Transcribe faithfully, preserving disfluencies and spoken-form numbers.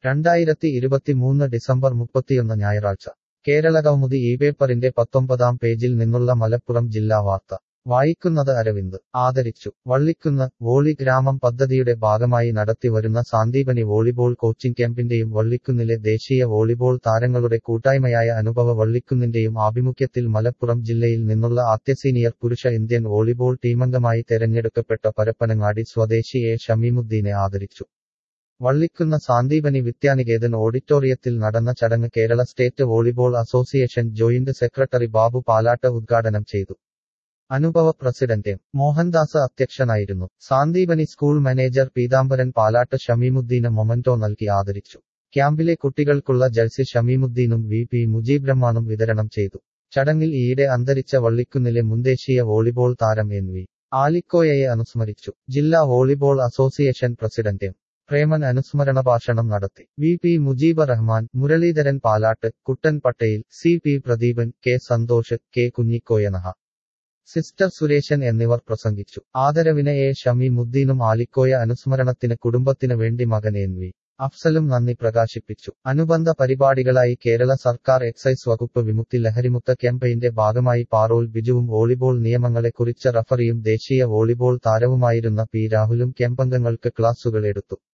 രണ്ടായിരത്തി ഇരുപത്തിമൂന്ന് ഡിസംബർ മുപ്പത്തിയൊന്ന് ഞായറാഴ്ച കേരളകൗമുദി ഈ പേപ്പറിന്റെ പത്തൊമ്പതാം പേജിൽ നിന്നുള്ള മലപ്പുറം ജില്ലാ വാർത്ത വായിക്കുന്നത് അരവിന്ദ് ആദരിച്ചു വള്ളിക്കുന്ന് വോളി ഗ്രാമം പദ്ധതിയുടെ ഭാഗമായി നടത്തിവരുന്ന സാന്ദീപനി വോളിബോൾ കോച്ചിംഗ് ക്യാമ്പിന്റെയും വള്ളിക്കുന്നിലെ ദേശീയ വോളിബോൾ താരങ്ങളുടെ കൂട്ടായ്മയായ അനുഭവ വള്ളിക്കുന്നിന്റെയും ആഭിമുഖ്യത്തിൽ മലപ്പുറം ജില്ലയിൽ നിന്നുള്ള ആദ്യ സീനിയർ പുരുഷ ഇന്ത്യൻ വോളിബോൾ ടീമംഗമായി തെരഞ്ഞെടുക്കപ്പെട്ട പരപ്പനങ്ങാടി സ്വദേശി എ ഷമീമുദ്ദീനെ ആദരിച്ചു വള്ളിക്കുന്ന് സാന്ദീപനി വിദ്യാനികേതൻ ഓഡിറ്റോറിയത്തിൽ നടന്ന ചടങ്ങ് Kerala state volleyball association joint secretary Babu Palatt ഉദ്ഘാടനം ചെയ്തു അനുഭവ പ്രസിഡന്റ് എം മോഹൻദാസ് അധ്യക്ഷനായിരുന്നു സാന്ദീപനി സ്കൂൾ മാനേജർ പീതാംബരൻ പാലാട്ട് ഷമീമുദ്ദീന് മൊമന്റോ നൽകി ആദരിച്ചു ക്യാമ്പിലെ കുട്ടികൾക്കുള്ള ജഴ്സി ഷമീമുദ്ദീനും വി പി മുജീബ് റഹ്മാനും വിതരണം ചെയ്തു ചടങ്ങിൽ ഈയിടെ അന്തരിച്ച വള്ളിക്കുന്നിലെ മുൻദേശീയ വോളിബോൾ താരം എൻ വി ആലിക്കോയയെ അനുസ്മരിച്ചു ജില്ലാ volleyball association president M Preman അനുസ്മരണ ഭാഷണം നടത്തി V P Mujeeb Rahman Muraleedharan Palatt Kuttan Patel C P Pradeepan K Santhosh K കുഞ്ഞിക്കോയനഹ സിസ്റ്റർ സുരേശൻ എന്നിവർ പ്രസംഗിച്ചു ആദരവിന് എ ഷമീമുദ്ദീനും ആലിക്കോയ അനുസ്മരണത്തിന് കുടുംബത്തിന് വേണ്ടി മകൻ എൻ വി അഫ്സലും നന്ദി പ്രകാശിപ്പിച്ചു അനുബന്ധ പരിപാടികളായി കേരള സർക്കാർ എക്സൈസ് വകുപ്പ് വിമുക്തി ലഹരിമുക്ത ക്യാമ്പയിന്റെ ഭാഗമായി പാറോൽ ബിജുവും വോളിബോൾ നിയമങ്ങളെക്കുറിച്ച് റഫറിയും ദേശീയ വോളിബോൾ താരവുമായിരുന്ന പി രാഹുലും ക്യാമ്പംഗങ്ങൾക്ക് ക്ലാസുകൾ എടുത്തു